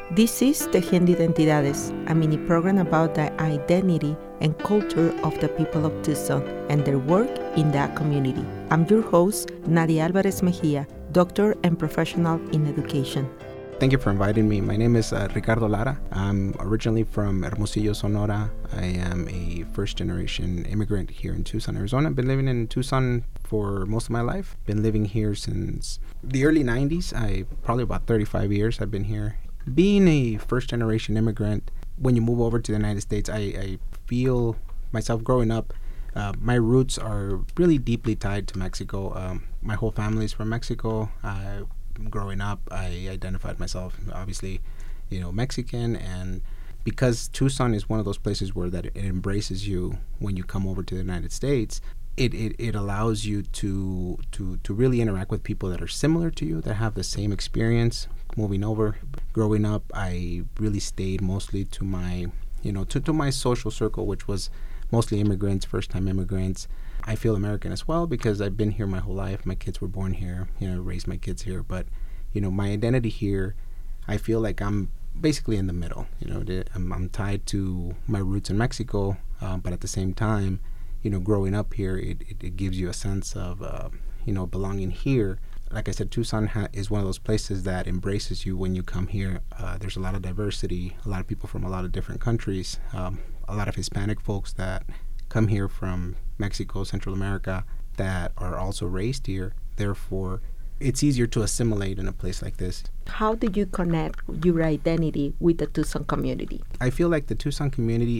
This is Tejiendo Identidades, a mini program about the identity and culture of the people of Tucson and their work in that community. I'm your host, Nadia Alvarez Mejia, doctor and professional in education. Thank you for inviting me. My name is Ricardo Lara. I'm originally from Hermosillo, Sonora. I am a first-generation immigrant here in Tucson, Arizona. I've been living in Tucson for most of my life. Been living here since the early 90s. Probably about 35 years I've been here. Being a first-generation immigrant, when you move over to the United States, I feel myself growing up, my roots are really deeply tied to Mexico. My whole family is from Mexico. Growing up, I identified myself, obviously, Mexican, and because Tucson is one of those places where that it embraces you when you come over to the United States, it allows you to really interact with people that are similar to you, that have the same experience moving over. Growing up, I really stayed mostly to my, to my social circle, which was mostly immigrants, first-time immigrants. I feel American as well because I've been here my whole life. My kids were born here, raised my kids here. But, my identity here, I feel like I'm basically in the middle. I'm tied to my roots in Mexico, but at the same time, growing up here, it gives you a sense of, belonging here. Like I said, Tucson is one of those places that embraces you when you come here. There's a lot of diversity, a lot of people from a lot of different countries, a lot of Hispanic folks that come here from Mexico, Central America, that are also raised here. Therefore, it's easier to assimilate in a place like this. How do you connect your identity with the Tucson community? I feel like the Tucson community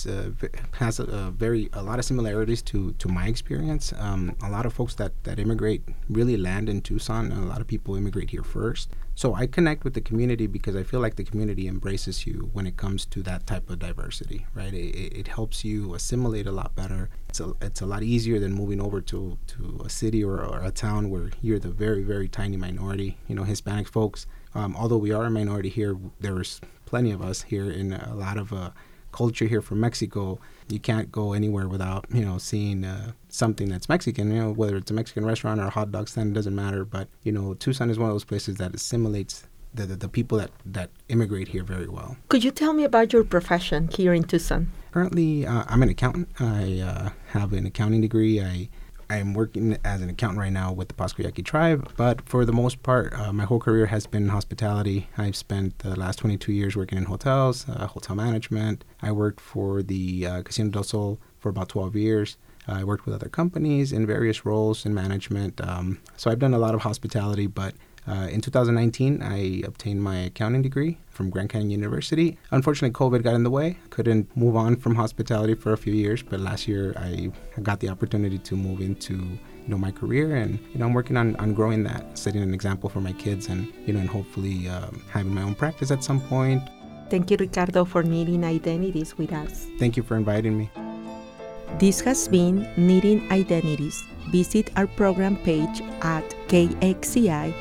has a lot of similarities to my experience. A lot of folks that immigrate really land in Tucson, and a lot of people immigrate here first. So I connect with the community because I feel like the community embraces you when it comes to that type of diversity, right? It helps you assimilate a lot better. It's a lot easier than moving over to a city or a town where you're the very, very tiny minority. Hispanic folks, although we are a minority here, there's plenty of us here in a lot of culture here from Mexico. You can't go anywhere without, seeing something that's Mexican, whether it's a Mexican restaurant or a hot dog stand, it doesn't matter. But, Tucson is one of those places that assimilates the people that immigrate here very well. Could you tell me about your profession here in Tucson? Currently, I'm an accountant. I have an accounting degree. I'm working as an accountant right now with the Pascua Yaqui tribe, but for the most part, my whole career has been in hospitality. I've spent the last 22 years working in hotels, hotel management. I worked for the Casino del Sol for about 12 years. I worked with other companies in various roles in management. So I've done a lot of hospitality, but in 2019, I obtained my accounting degree from Grand Canyon University. Unfortunately, COVID got in the way. Couldn't move on from hospitality for a few years, but last year I got the opportunity to move into my career, and I'm working on growing that, setting an example for my kids, and and hopefully having my own practice at some point. Thank you, Ricardo, for Knitting Identities with us. Thank you for inviting me. This has been Knitting Identities. Visit our program page at kxci.org.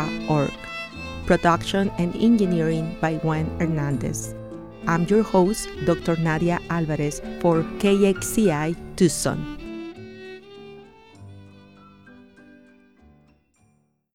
Production and engineering by Gwen Hernandez. I'm your host, Dr. Nadia Alvarez for KXCI Tucson.